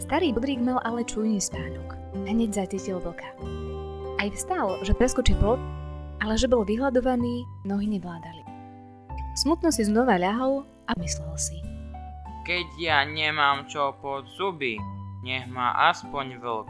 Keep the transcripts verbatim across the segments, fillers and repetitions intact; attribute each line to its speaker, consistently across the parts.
Speaker 1: Starý bodrík mal ale čujný spánok. Hneď zacítil vlka. Aj vstal, že preskočí plot, ale že bol vyhľadovaný, nohy nevládali. Smutno si znova ľahol a myslel si.
Speaker 2: Keď ja nemám čo pod zuby, nech ma aspoň vlk.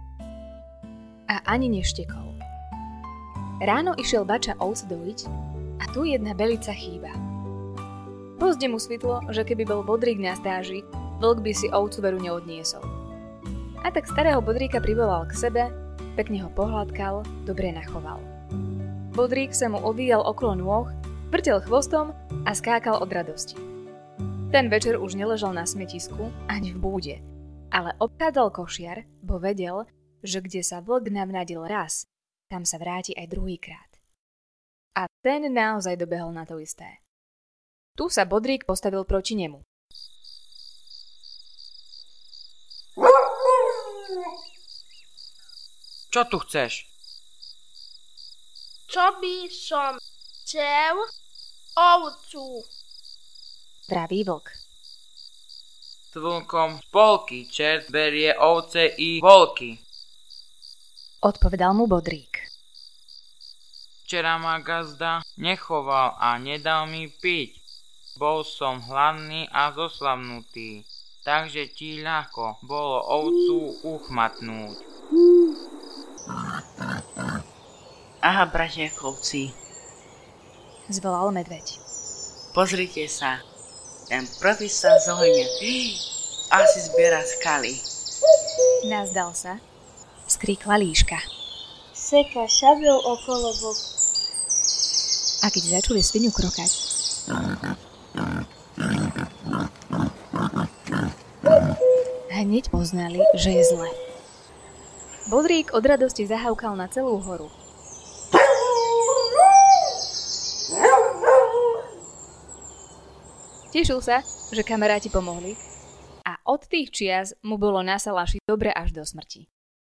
Speaker 1: A ani neštekol. Ráno išiel bača ovce dojiť a tu jedna belica chýba. Pozde mu svitlo, že keby bol bodrík na stáži, vlk by si ovcu veru neodniesol. A tak starého bodríka privolal k sebe, pekne ho pohľadkal, dobre nachoval. Bodrík sa mu odvíjal okolo nôh, vrtel chvostom a skákal od radosti. Ten večer už neležal na smetisku ani v búde, ale obchádzal košiar, bo vedel, že kde sa vlk navnadil raz, tam sa vráti aj druhýkrát. A ten naozaj dobehol na to isté. Tu sa bodrík postavil proti nemu.
Speaker 2: Čo tu chceš?
Speaker 3: Čo by som chcel? Ovcu.
Speaker 1: Vraví vlk.
Speaker 2: S vlkom spolky, čert berie ovce i volky.
Speaker 1: Odpovedal mu bodrík.
Speaker 2: Včera ma gazda nechoval a nedal mi piť. Bol som hladný a zoslavnutý, takže ti ľahko bolo ovcu uchmatnúť.
Speaker 4: Aha, bratia-chovci,
Speaker 1: Zvolal medveď.
Speaker 4: pozrite sa, ten prvý sa zohňa, asi zbiera skaly.
Speaker 1: Nazdal sa, skríkla líška.
Speaker 3: Seka šabel okolo boku.
Speaker 1: A keď začuli svinu krokať, hneď poznali, že je zle. Bodrík od radosti zahavkal na celú horu. Tešil sa, že kamaráti pomohli a od tých čias mu bolo na salaši dobre až do smrti.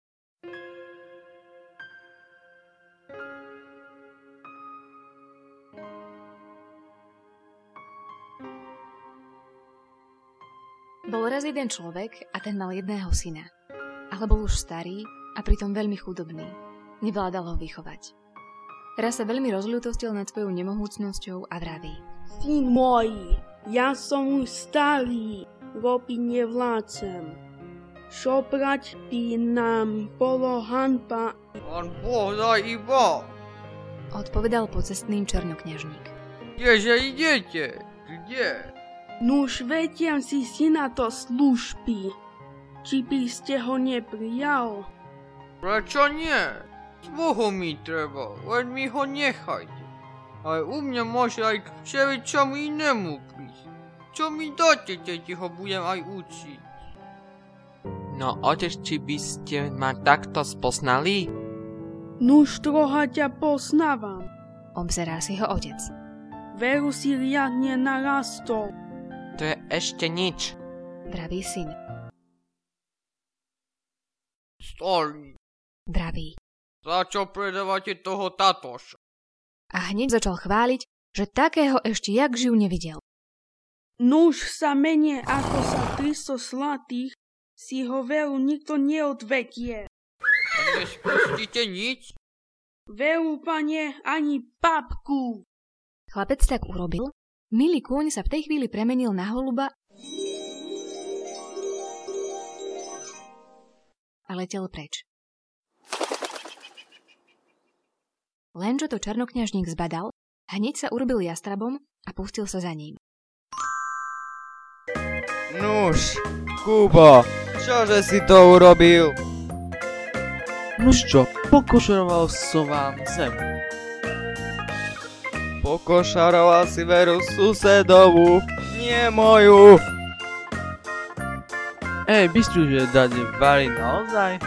Speaker 1: Bol raz jeden človek a ten mal jedného syna, ale bol už starý a pritom veľmi chudobný. Nevládal ho vychovať. Raz sa veľmi rozľútostil nad svojou nemohúcnosťou a vraví.
Speaker 5: Syn môj, ja som už starý, robiť nevládzem. Šobrať by nám bolo hanba.
Speaker 6: Pán Boh daj iba.
Speaker 1: Odpovedal pocestným černokňažník.
Speaker 6: Kdeže idete? Kde?
Speaker 5: Nuž vediam si syna do služby. Či by ste ho neprijal?
Speaker 6: Prečo nie? Svojho mi treba, len mi ho nechajte. Ale u mňa môže aj všeličomu inému prísť. Čo mi dáte, keď ho budem aj učiť?
Speaker 7: No otec, či by ste ma takto spoznali?
Speaker 5: Nuž trocha ťa poznávam.
Speaker 1: Obzerá si ho otec.
Speaker 5: Veru si riadne narastol.
Speaker 7: To je ešte nič.
Speaker 1: Vraví syn.
Speaker 6: Starý,
Speaker 1: Vraví.
Speaker 6: za čo predávate toho tatoša?
Speaker 1: A hneď začal chváliť, že takého ešte jak živ nevidel.
Speaker 5: Nuž sa menej ako sa tristo zlatých si ho veru nikto neodvedie.
Speaker 6: A nespustíte nič?
Speaker 5: Veru, pane, ani babku.
Speaker 1: Chlapec tak urobil, milý kôň sa v tej chvíli premenil na holuba a letel preč. Len čo to černokňažník zbadal, hneď sa urobil jastrabom a pustil sa za ním.
Speaker 8: Nuž, Kubo, čože si to urobil?
Speaker 9: Nuž čo, pokošaroval som vám zem.
Speaker 8: Pokošaroval si veru susedovú, nie moju.
Speaker 9: Ej, bystru, že dade varí naozaj?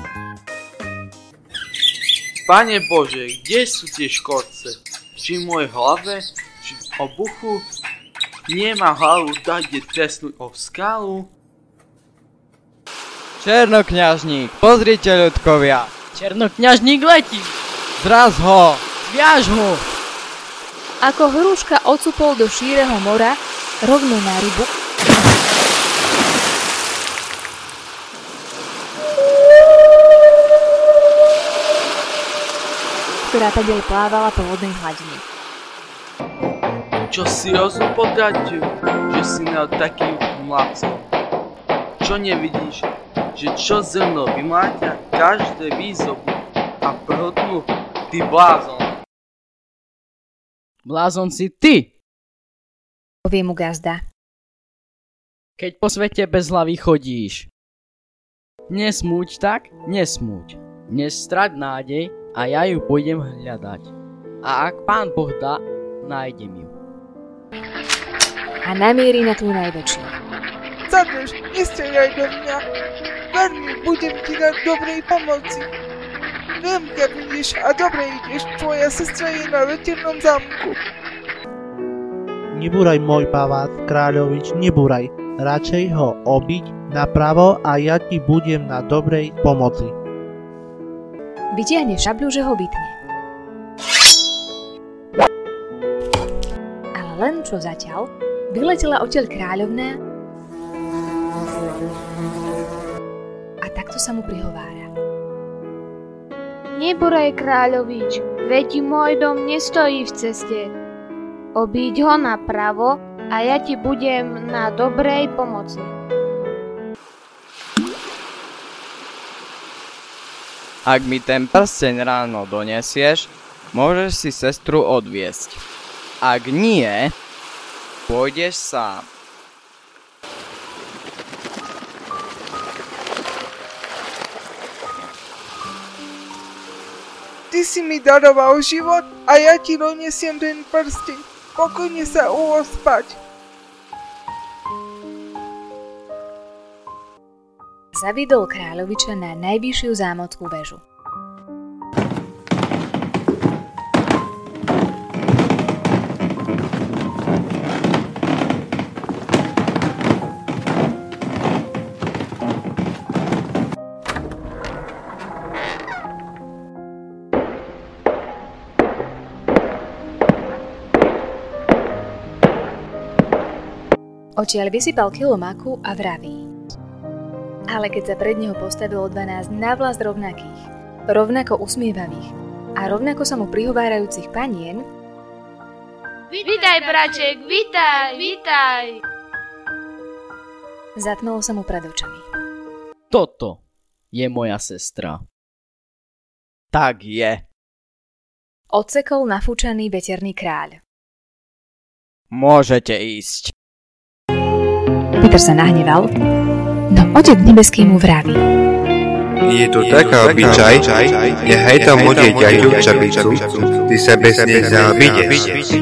Speaker 7: Pane Bože, kde sú tie škorce? Či v mojej hlave, či v obuchu? Nemá hlavu dať trestnúť o skalu?
Speaker 8: Černokňažník, pozrite ľudkovia.
Speaker 10: Černokňažník letí.
Speaker 8: Zraz ho.
Speaker 10: Viaž ho.
Speaker 1: Ako hruška odsupol do šíreho mora, rovno na rybu ktorá tadiaľ plávala po vodnej hladine.
Speaker 7: Čo si rozum podratil, že si mal taký mladcov? Čo nevidíš, že čo zrno vymláťa každé výzobu a prhodnú? Ty blázon!
Speaker 10: Blázon si ty!
Speaker 1: Povie mu gazda.
Speaker 10: Keď po svete bez hlavy chodíš. Nesmúť tak, nesmúť. Nestrať nádej a ja ju pôjdem hľadať. A ak Pán Boh dá, nájdem ju.
Speaker 1: A namierí na tú najväčšiu.
Speaker 11: Zadrž, nestrieľaj do mňa. Ver mi, budem ti na dobrej pomoci. Viem, keď ideš a dobre ideš, tvoja sestra je na veternom zámku.
Speaker 12: Nebúraj, môj pavát, kráľovič, nebúraj. Radšej ho obiť napravo a ja ti budem na dobrej pomoci.
Speaker 1: Vytiahne šabľu, že ho vytne. Ale len čo zatiaľ, vyletela odtiaľ kráľovná a takto sa mu prihovára.
Speaker 3: Nebúraj, kráľovič, veď môj dom nestojí v ceste. Obíď ho napravo a ja ti budem na dobrej pomoci.
Speaker 8: Ak mi ten prsteň ráno donesieš, môžeš si sestru odviesť. Ak nie, pôjdeš sám.
Speaker 11: Ty si mi daroval život a ja ti donesiem ten prsteň. Pokojne sa ulož spať.
Speaker 1: Zaviedol kráľoviča na najvyššiu zámockú väžu. Odtiaľ vysypal kilo maku a vraví. Ale keď sa pred neho postavilo dvanásť navlast rovnakých, rovnako usmievavých a rovnako sa mu prihovárajúcich panien,
Speaker 3: Vitaj, braček, vitaj, vitaj!
Speaker 1: zatmelo sa mu pred očami.
Speaker 10: Toto je moja sestra.
Speaker 8: Tak je.
Speaker 1: Odsekol nafúčaný veterný kráľ.
Speaker 8: Môžete ísť.
Speaker 1: Peter sa nahneval, no Otec nebeský mu vraví.
Speaker 13: Je to taká obyčaj, nechaj tam odjeť aj ľudčabicu, ty sa bez nej zaobídeš.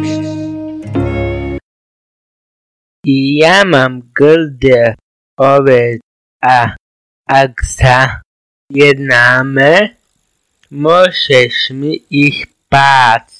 Speaker 14: Ja mám grdé ovec a ak sa jednáme, môžeš mi ich pásť.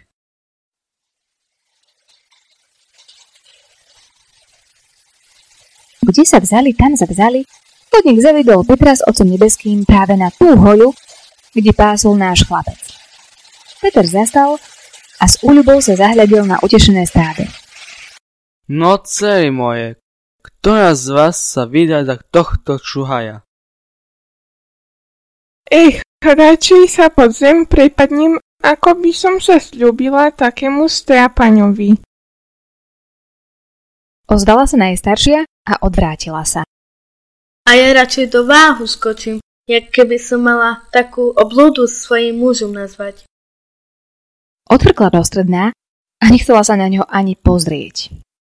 Speaker 1: Kde sa vzali, tam sa vzali. Podnik zavidol Petra s Otcom nebeským práve na tú hoľu, kde pásol náš chlapec. Peter zastal a s úľubou sa zahľadil na utešené stádo.
Speaker 9: No, dcery moje, ktorá z vás sa vydá za tohto čuhaja?
Speaker 11: Ech, radšej sa pod zem prepadnem, ako by som sa sľúbila takému strápaňovi.
Speaker 1: Ozvala sa najstaršia a odvrátila sa.
Speaker 3: A ja radšej do váhu skočím, jak keby som mala takú oblúdu svojím mužom nazvať.
Speaker 1: Odvrkla prostredná a nechcela sa na ňo ani pozrieť.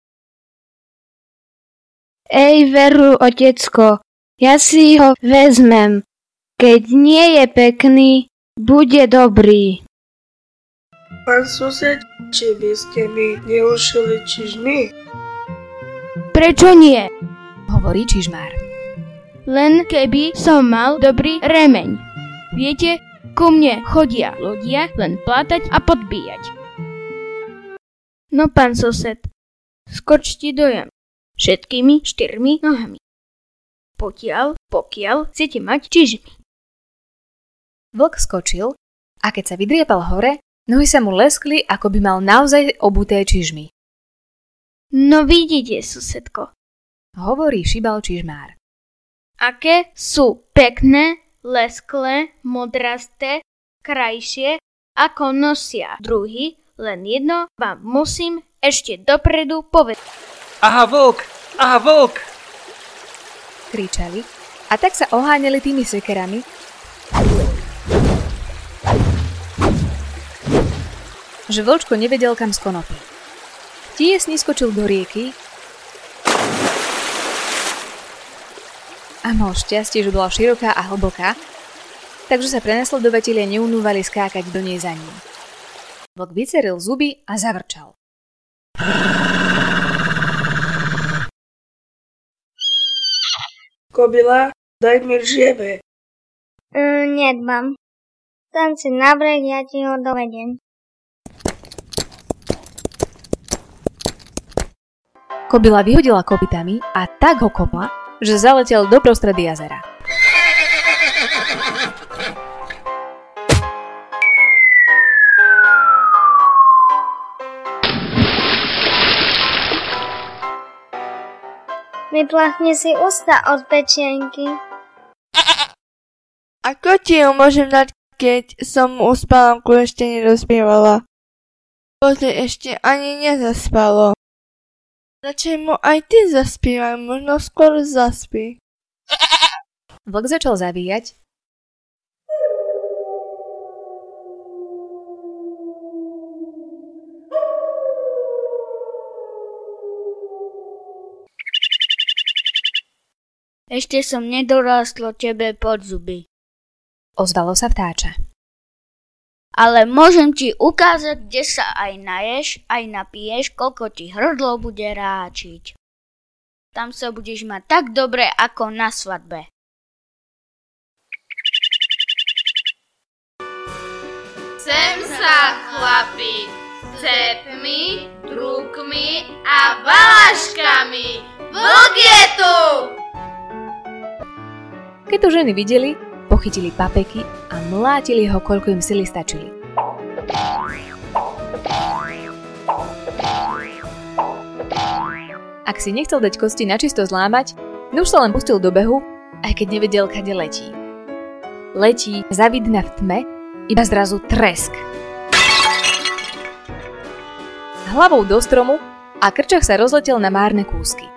Speaker 3: Ej, veru, otecko, ja si ho vezmem. Keď nie je pekný, bude dobrý.
Speaker 11: Pán sused, či by ste mi neušili čižmy?
Speaker 3: Prečo nie?
Speaker 1: Hovorí čižmár.
Speaker 3: Len keby som mal dobrý remeň. Viete, ku mne chodia ľudia len plátať a podbíjať. No, pán sosed, skočte do jamy všetkými štyrmi nohami. Pokiaľ, pokiaľ chcete mať čižmy.
Speaker 1: Vlk skočil a keď sa vydriepal hore, nohy sa mu leskli, ako by mal naozaj obuté čižmy.
Speaker 3: No vidíte, susedko,
Speaker 1: hovorí šibal čižmár.
Speaker 3: Aké sú pekné, lesklé, modrasté, krajšie ako nosia druhy, len jedno vám musím ešte dopredu povedať.
Speaker 9: Aha, vlk! Aha, vlk!
Speaker 1: Kričali a tak sa oháňali tými sekerami, že vlčko nevedel, kam z konopy. Tiesni skočil do rieky a mal šťastie, že bola široká a hlboká, takže sa prenasledovatelia neunúvali skákať do nej za ním. Vlk vyceril zuby a zavrčal.
Speaker 11: Kobila, daj mi žieve.
Speaker 15: Mm, nedbám. Tam si na breh, ja ti ho dovedem.
Speaker 1: Kobila vyhodila kopytami a tak ho kopla, že zaletel do prostredy jazera.
Speaker 15: Vyplachni si ústa od pečienky.
Speaker 16: Ako ti ju môžem dať, keď som mu spánku ešte nedospievala? Pozri, ešte ani nezaspalo. Radšej mu aj ty zaspívaj, možno skôr zaspí.
Speaker 1: Vlk začal zavíjať
Speaker 3: Ešte som nedorástlo tebe pod zuby.
Speaker 1: Ozvalo sa vtáča.
Speaker 3: Ale môžem ti ukázať, kde sa aj naješ, aj napiješ, koľko ti hrdlo bude ráčiť. Tam sa budeš mať tak dobre, ako na svadbe.
Speaker 17: Sem sa, chlapi, s cepmi, drukmi a balaškami. Vlk je tu!
Speaker 1: Keď to ženy videli, pochytili papeky a mlátili ho, koľko im sily stačili. Ak si nechcel dať kosti načisto zlámať, už sa len pustil do behu, aj keď nevedel, kade letí. Letí zavidna v tme, iba zrazu tresk. Hlavou do stromu a krčach sa rozletel na márne kúsky.